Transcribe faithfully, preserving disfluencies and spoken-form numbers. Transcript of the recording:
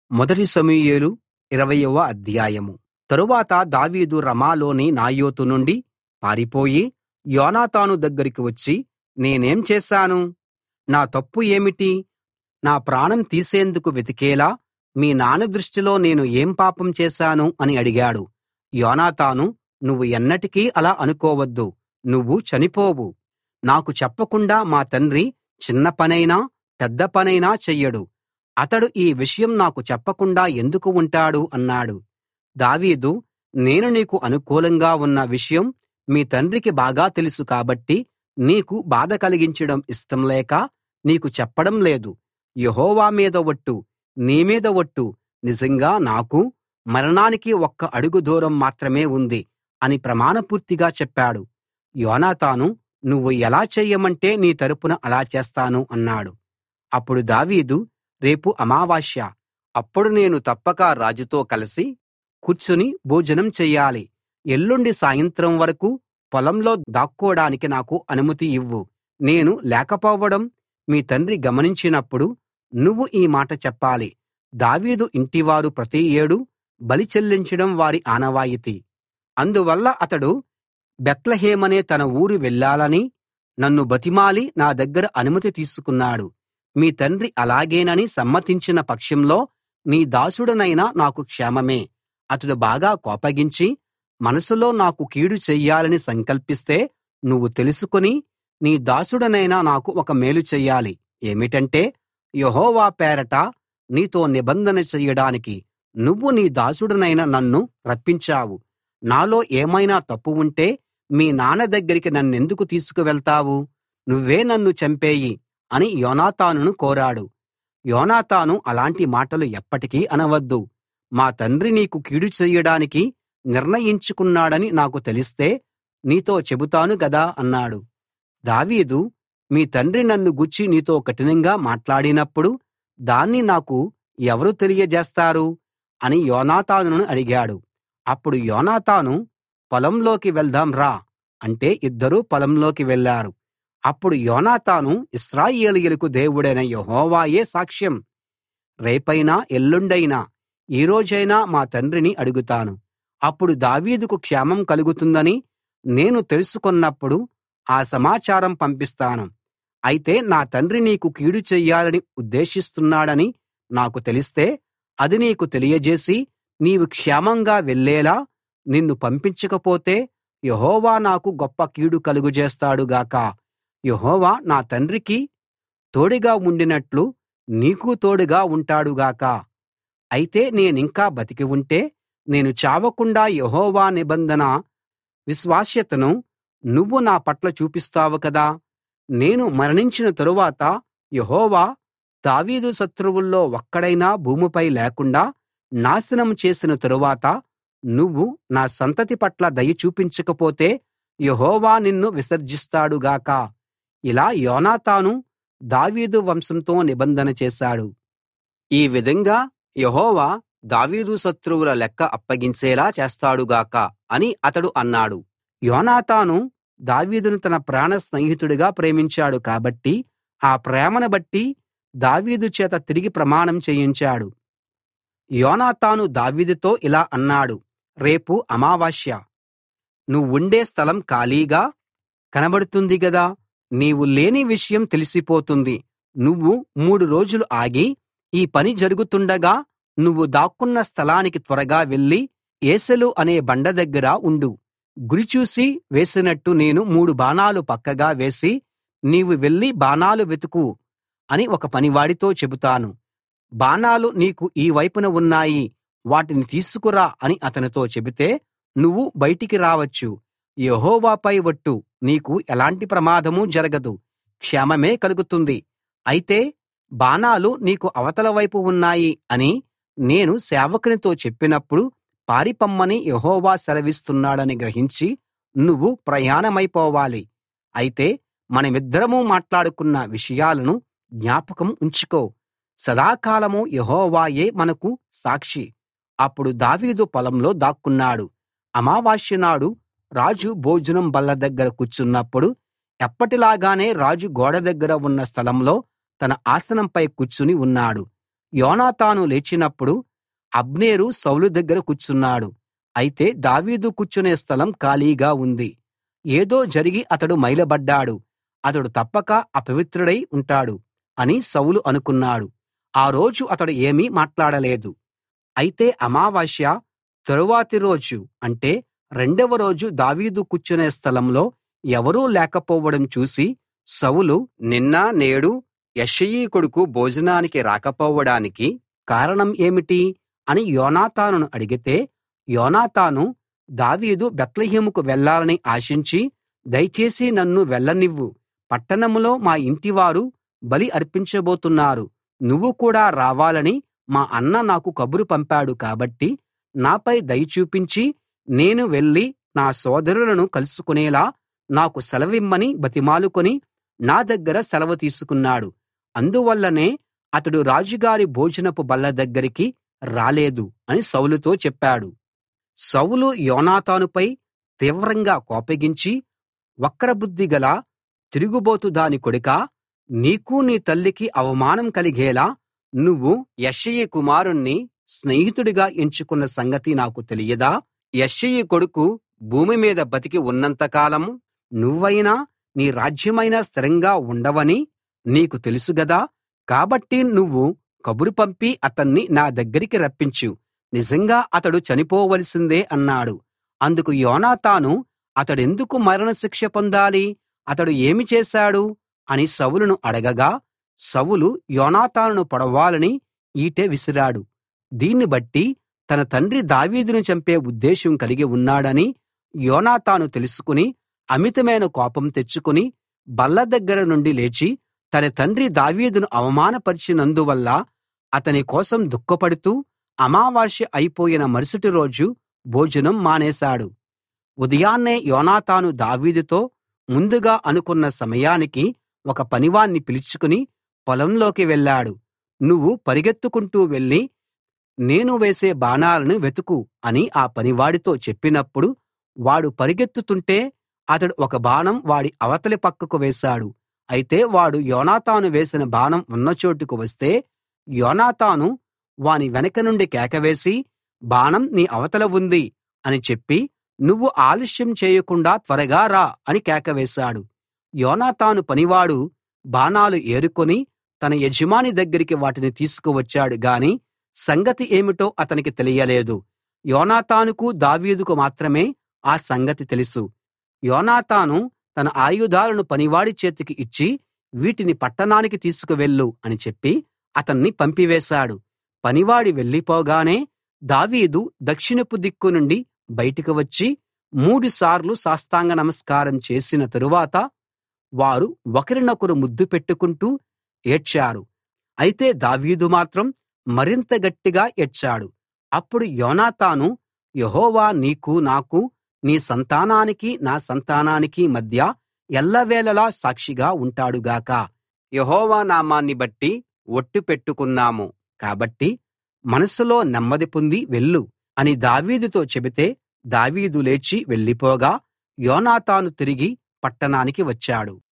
మొదటి సమూయేలు ఇరవయవ అధ్యాయం. తరువాత దావీదు రమాలోని నాయోతు నుండి పారిపోయి యోనాతాను దగ్గరికి వచ్చి, నేనేం చేశాను? నా తప్పు ఏమిటి? నా ప్రాణం తీసేందుకు వెతికేలా మీ నాన్న దృష్టిలో నేను ఏం పాపం చేశాను అని అడిగాడు. యోనాతాను, నువ్వు ఎన్నటికీ అలా అనుకోవద్దు, నువ్వు చనిపోవు. నాకు చెప్పకుండా మా తండ్రి చిన్న పనైనా పెద్ద పనైనా చెయ్యడు. అతడు ఈ విషయం నాకు చెప్పకుండా ఎందుకు ఉంటాడు అన్నాడు. దావీదు, నేను నీకు అనుకూలంగా ఉన్న విషయం మీ తండ్రికి బాగా తెలుసు కాబట్టి నీకు బాధ కలిగించడం ఇష్టం లేక నీకు చెప్పడం లేదు. యెహోవా మీద ఒట్టు, నీ మీద ఒట్టు, నిజంగా నాకు మరణానికి ఒక్క అడుగు దూరం మాత్రమే ఉంది అని ప్రమాణపూర్తిగా చెప్పాడు. యోనాతాను, నువ్వు ఎలా చెయ్యమంటే నీ తరపున అలా చేస్తాను అన్నాడు. అప్పుడు దావీదు, రేపు అమావాస్య, అప్పుడు నేను తప్పక రాజుతో కలిసి కూర్చుని భోజనం చెయ్యాలి. ఎల్లుండి సాయంత్రం వరకూ పొలంలో దాక్కోడానికి నాకు అనుమతి ఇవ్వు. నేను లేకపోవడం మీ తండ్రి గమనించినప్పుడు నువ్వు ఈ మాట చెప్పాలి. దావీదు ఇంటివారు ప్రతి ఏడూ బలి చెల్లించడం వారి ఆనవాయితీ. అందువల్ల అతడు బేత్లెహేమనే తన ఊరు వెళ్ళాలని నన్ను బతిమాలి నా దగ్గర అనుమతి తీసుకున్నాడు. మీ తండ్రి అలాగేనని సమ్మతించిన పక్షంలో నీ దాసుడనైన నాకు క్షేమమే. అతడు బాగా కోపగించి మనసులో నాకు కీడు చెయ్యాలని సంకల్పిస్తే నువ్వు తెలుసుకుని నీ దాసుడనైన నాకు ఒక మేలు చెయ్యాలి. ఏమిటంటే, యెహోవా పేరట నీతో నిబంధన చెయ్యడానికి నువ్వు నీ దాసుడనైన నన్ను రప్పించావు. నాలో ఏమైనా తప్పు ఉంటే మీ నాన్న దగ్గరికి నన్నెందుకు తీసుకువెళ్తావు? నువ్వే నన్ను చంపేయి అని యోనాతానును కోరాడు. యోనాతాను, అలాంటి మాటలు ఎప్పటికీ అనవద్దు. మా తండ్రి నీకు కీడు చెయ్యడానికి నిర్ణయించుకున్నాడని నాకు తెలిస్తే నీతో చెబుతాను గదా అన్నాడు. దావీదు, మీ తండ్రి నన్ను గూర్చి నీతో కఠినంగా మాట్లాడినప్పుడు దాన్ని నాకు ఎవరు తెలియజేస్తారు అని యోనాతానును అడిగాడు. అప్పుడు యోనాతాను, పొలంలోకి వెళ్దాం రా అంటే ఇద్దరూ పొలంలోకి వెళ్ళారు. అప్పుడు యోనాతాను, ఇశ్రాయేలీయులకు దేవుడైన యెహోవాయే సాక్ష్యం, రేపైనా ఎల్లుండైనా ఈ రోజైనా మా తండ్రిని అడుగుతాను. అప్పుడు దావీదుకు క్షేమం కలుగుతుందని నేను తెలుసుకొన్నప్పుడు ఆ సమాచారం పంపిస్తాను. అయితే నా తండ్రి నీకు కీడు చెయ్యాలని ఉద్దేశిస్తున్నాడని నాకు తెలిస్తే అది నీకు తెలియజేసి నీవు క్షేమంగా వెళ్ళేలా నిన్ను పంపించకపోతే యెహోవా నాకు గొప్ప కీడు కలుగజేస్తాడు గాక. యెహోవా నా తండ్రికి తోడుగా ఉండినట్లు నీకూ తోడుగా ఉంటాడు గాక. అయితే నేనింకా బతికి ఉంటే నేను చావకుండా యెహోవా నిబంధన విశ్వాస్యతను నువ్వు నా పట్ల చూపిస్తావు కదా. నేను మరణించిన తరువాత యెహోవా దావీదు శత్రువుల్లో ఒక్కడైనా భూమిపై లేకుండా నాశనం చేసిన తరువాత నువ్వు నా సంతతి పట్ల దయ చూపించకపోతే యెహోవా నిన్ను విసర్జిస్తాడు గాక. ఇలా యోనాతాను దావీదు వంశంతో నిబంధన చేశాడు. ఈ విధంగా యెహోవా దావీదు శత్రువుల లెక్క అప్పగించేలా చేస్తాడు గాక అని అతడు అన్నాడు. యోనాతాను దావీదును తన ప్రాణ స్నేహితుడిగా ప్రేమించాడు కాబట్టి ఆ ప్రేమను బట్టి దావీదు చేత తిరిగి ప్రమాణం చేయించాడు. యోనాతాను దావీదుతో ఇలా అన్నాడు, రేపు అమావాస్య, నువ్వుండే స్థలం ఖాళీగా కనబడుతుంది గదా. నీవు లేని విషయం తెలిసిపోతుంది. నువ్వు మూడు రోజులు ఆగి ఈ పని జరుగుతుండగా నువ్వు దాక్కున్న స్థలానికి త్వరగా వెళ్లి ఏసెలు అనే బండ దగ్గర ఉండు. గురి చూసి వేసినట్టు నేను మూడు బాణాలు పక్కగా వేసి నీవు వెళ్లి బాణాలు వెతుకు అని ఒక పనివాడితో చెబుతాను. బాణాలు నీకు ఈ వైపున ఉన్నాయి, వాటిని తీసుకురా అని అతనితో చెబితే నువ్వు బయటికి రావచ్చు. యెహోవాపై ఒట్టు, నీకు ఎలాంటి ప్రమాదమూ జరగదు, క్షేమమే కలుగుతుంది. అయితే బాణాలు నీకు అవతల వైపు ఉన్నాయి అని నేను సేవకునితో చెప్పినప్పుడు పారిపొమ్మని యెహోవా సెలవిస్తున్నాడని గ్రహించి నువ్వు ప్రయాణమైపోవాలి. అయితే మనమిద్దరం మాట్లాడుకున్న విషయాలను జ్ఞాపకం ఉంచుకో. సదాకాలం యెహోవాయే మనకు సాక్షి. అప్పుడు దావీదు పొలంలో దాక్కున్నాడు. అమావాస్య నాడు రాజు భోజనం బల్ల దగ్గర కూర్చున్నప్పుడు ఎప్పటిలాగానే రాజు గోడ దగ్గర ఉన్న స్థలంలో తన ఆసనంపై కూర్చుని ఉన్నాడు. యోనాతాను లేచినప్పుడు అబ్నేరు సౌలు దగ్గర కూర్చున్నాడు. అయితే దావీదు కూర్చునే స్థలం ఖాళీగా ఉంది. ఏదో జరిగి అతడు మైలబడ్డాడు, అతడు తప్పక అపవిత్రుడై ఉంటాడు అని సౌలు అనుకున్నాడు. ఆ రోజు అతడు ఏమీ మాట్లాడలేదు. అయితే అమావాస్య తరువాతి రోజు అంటే రెండవ రోజు దావీదు కూర్చునే స్థలంలో ఎవరూ లేకపోవడం చూసి సౌలు, నిన్న నేడు యెష్షయి కొడుకు భోజనానికి రాకపోవడానికి కారణం ఏమిటి అని యోనాతానును అడిగితే, యోనాతాను, దావీదు బేత్లెహేముకు వెళ్ళాలని ఆశించి, దయచేసి నన్ను వెళ్ళనివ్వు, పట్టణంలో మా ఇంటివారు బలి అర్పించబోతున్నారు, నువ్వు కూడా రావాలని మా అన్న నాకు కబురు పంపాడు కాబట్టి నాపై దయ చూపించి నేను వెళ్ళి నా సోదరులను కలుసుకునేలా నాకు సెలవిమ్మని బతిమాలుకుని నా దగ్గర సెలవు తీసుకున్నాడు. అందువల్లనే అతడు రాజుగారి భోజనపు బల్ల దగ్గరికి రాలేదు అని సౌలుతో చెప్పాడు. సౌలు యోనాతానుపై తీవ్రంగా కోపగించి, వక్రబుద్ధి గల తిరుగుబోతు దాని కొడుకా, నీకు నీ తల్లికి అవమానం కలిగేలా నువ్వు యెష్షయి కుమారుణ్ణి స్నేహితుడిగా ఎంచుకున్న సంగతి నాకు తెలియదా? యెష్షయి కొడుకు భూమి మీద బతికి ఉన్నంత కాలం నువ్వైనా నీ రాజ్యమైనా స్థిరంగా ఉండవని నీకు తెలుసు గదా. కాబట్టి నువ్వు కబురు పంపి అతన్ని నా దగ్గరికి రప్పించు, నిజంగా అతడు చనిపోవలసిందే అన్నాడు. అందుకు యోనాతాను, అతడెందుకు మరణశిక్ష పొందాలి? అతడు ఏమి చేశాడు అని సౌలును అడగగా, సౌలు యోనాతానును పొడవాలని ఈటె విసిరాడు. దీన్ని బట్టి తన తండ్రి దావీదును చంపే ఉద్దేశం కలిగి ఉన్నాడని యోనాతాను తెలుసుకుని అమితమైన కోపం తెచ్చుకుని బల్ల దగ్గర నుండి లేచి తన తండ్రి దావీదును అవమానపరిచినందువల్ల అతని కోసం దుఃఖపడుతూ అమావాస్య అయిపోయిన మరుసటి రోజు భోజనం మానేశాడు. ఉదయాన్నే యోనాతాను దావీదుతో ముందుగా అనుకున్న సమయానికి ఒక పనివాణ్ణి పిలుచుకుని పొలంలోకి వెళ్ళాడు. నువ్వు పరిగెత్తుకుంటూ వెళ్ళి నేను వేసే బాణాలను వెతుకు అని ఆ పనివాడితో చెప్పినప్పుడు వాడు పరిగెత్తుతుంటే అతడు ఒక బాణం వాడి అవతలి పక్కకు వేశాడు. అయితే వాడు యోనాతాను వేసిన బాణం ఉన్న చోటుకు వస్తే యోనాతాను వాని వెనక నుండి కేకవేసి, బాణం నీ అవతల ఉంది అని చెప్పి, నువ్వు ఆలస్యం చేయకుండా త్వరగా రా అని కేకవేశాడు. యోనాతాను పనివాడు బాణాలు ఏరుకుని తన యజమాని దగ్గరికి వాటిని తీసుకువచ్చాడు గాని సంగతి ఏమిటో అతనికి తెలియలేదు. యోనాతానుకు దావీదుకు మాత్రమే ఆ సంగతి తెలుసు. యోనాతాను తన ఆయుధాలను పనివాడి చేతికి ఇచ్చి, వీటిని పట్టణానికి తీసుకువెళ్ళు అని చెప్పి అతన్ని పంపివేశాడు. పనివాడి వెళ్ళిపోగానే దావీదు దక్షిణపు దిక్కు నుండి బయటికి వచ్చి మూడుసార్లు సాష్టాంగ నమస్కారం చేసిన తరువాత వారు ఒకరినొకరు ముద్దు పెట్టుకుంటూ ఏడ్చారు. అయితే దావీదు మాత్రం మరింత గట్టిగా ఏడ్చాడు. అప్పుడు యోనాతాను, యెహోవా నీకు నాకు నీ సంతానానికి నా సంతానానికి మధ్య ఎల్లవేళలా సాక్షిగా ఉంటాడు గాక. యెహోవా నామాన్ని బట్టి ఒట్టు పెట్టుకున్నాము కాబట్టి మనసులో నెమ్మది పొంది వెళ్ళు అని దావీదుతో చెబితే దావీదు లేచి వెళ్ళిపోగా యోనాతాను తిరిగి పట్టణానికి వచ్చాడు.